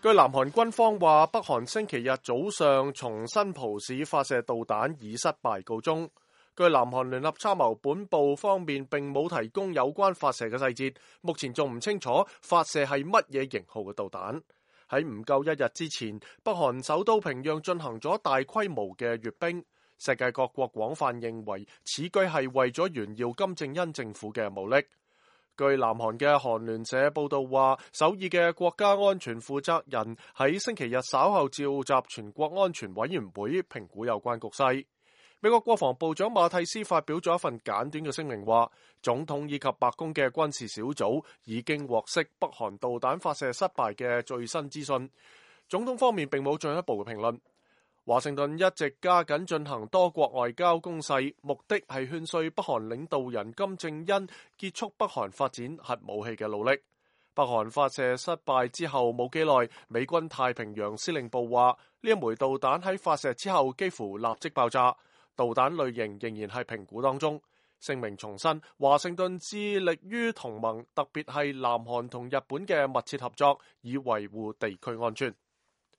據南韓軍方話，北韓星期日早上從新浦市發射導彈以失敗告終。據南韓聯合參謀本部方面並冇提供有關發射嘅細節，目前仲唔清楚發射係乜嘢型號嘅導彈。喺唔夠一日之前，北韓首都平壤進行咗大規模嘅閱兵，世界各國廣泛認為此舉係為咗炫耀金正恩政府嘅武力。據南韓嘅韓聯社報道話，首爾嘅國家安全負責人喺星期日稍後召集全國安全委員會評估有關局勢。美國國防部長馬蒂斯發表咗一份簡短嘅聲明，話總統以及白宮嘅軍事小組已經獲悉北韓導彈發射失敗嘅最新資訊。總統方面並冇進一步嘅評論。華盛頓一直加緊進行多國外交攻勢，目的係勸說北韓領導人金正恩結束北韓發展核武器嘅努力。北韓發射失敗之後冇幾耐，美軍太平洋司令部話呢一枚導彈喺發射之後幾乎立即爆炸，導彈類型仍然係評估當中。聲明重申，華盛頓致力於同盟，特別係南韓同日本嘅密切合作，以維護地區安全。